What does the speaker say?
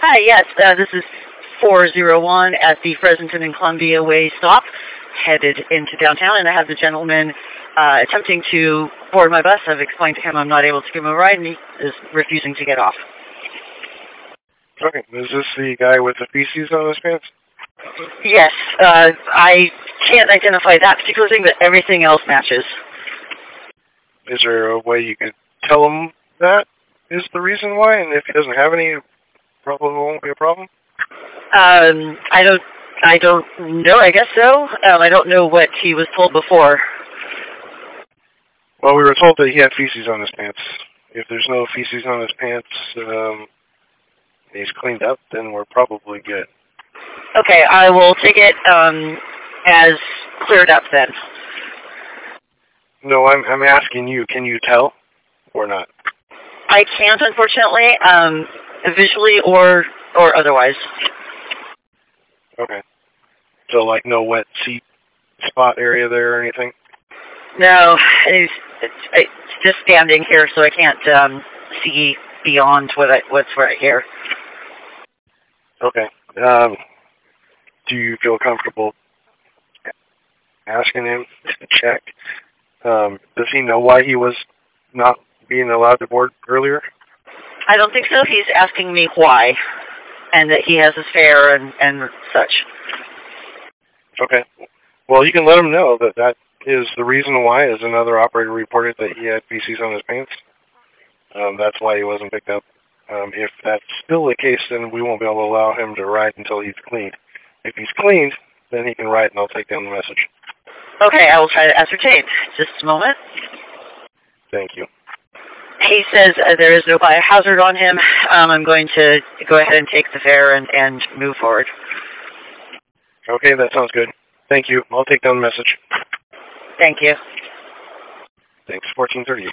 Hi, yes, this is 401 at the Pleasanton and Columbia Way stop, headed into downtown, and I have the gentleman attempting to board my bus. I've explained to him I'm not able to give him a ride, and he is refusing to get off. Okay, is this the guy with the feces on his pants? Yes, I can't identify that particular thing, but everything else matches. Is there a way you could tell him that is the reason why, and if he doesn't have any, probably won't be a problem? I don't know. I guess so. I don't know what he was told before. Well, we were told that he had feces on his pants. If there's no feces on his pants, he's cleaned up, then we're probably good. Okay, I will take it as cleared up then. No, I'm asking you. Can you tell or not? I can't, unfortunately, visually or otherwise. Okay. So, like, no wet seat spot area there or anything? No, it's just standing here, so I can't see beyond what's right here. Okay. Do you feel comfortable asking him to check? Does he know why he was not being allowed to board earlier? I don't think so. He's asking me why, and that he has his fare and such. Okay. Well, you can let him know that is the reason why, as another operator reported that he had feces on his pants. That's why he wasn't picked up. If that's still the case, then we won't be able to allow him to ride until he's cleaned. If he's cleaned, then he can ride, and I'll take down the message. Okay, I will try to ascertain. Just a moment. Thank you. He says there is no biohazard on him. I'm going to go ahead and take the fare and move forward. Okay, that sounds good. Thank you. I'll take down the message. Thank you. Thanks. 14:38.